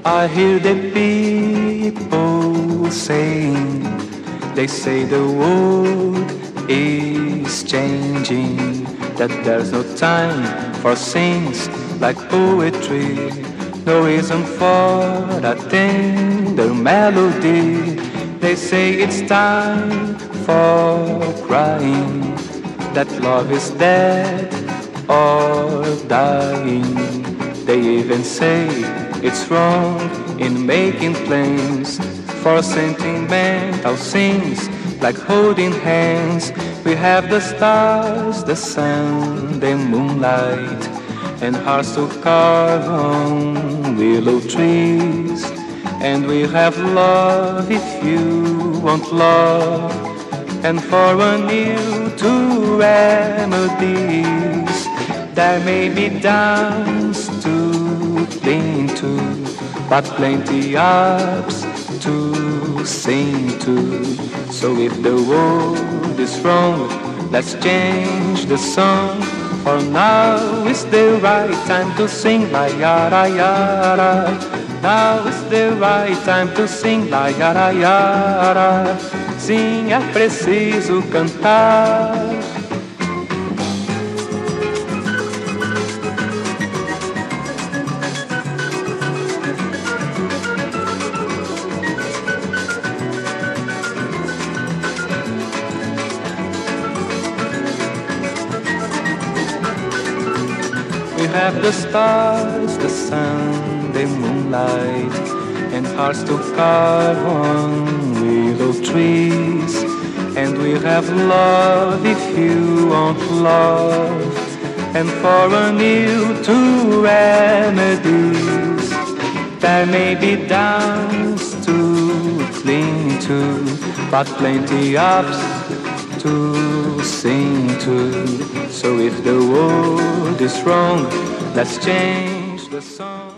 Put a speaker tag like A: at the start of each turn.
A: I hear the people saying, they say the world is changing, that there's no time for things like poetry, no reason for a tender melody. They say it's time for crying, that love is dead or dying. They even say it's wrong in making plans for sentimental things like holding hands. We have the stars, the sun, the moonlight, and hearts to carve on willow trees. And we have love if you want love, and for a new two remedies. There may be downs to cling to, but plenty ups to sing to. So if the world is wrong, let's change the song. For now is the right time to sing la yara yara. Now is the right time to sing la yara yara. Sim, é preciso cantar. We have the stars, the sun, the moonlight, and hearts to carve on willow trees. And we have love if you want love, and for a new two remedies. There may be downs to cling to, but plenty ups to sing to. So if the world is wrong, let's change the song.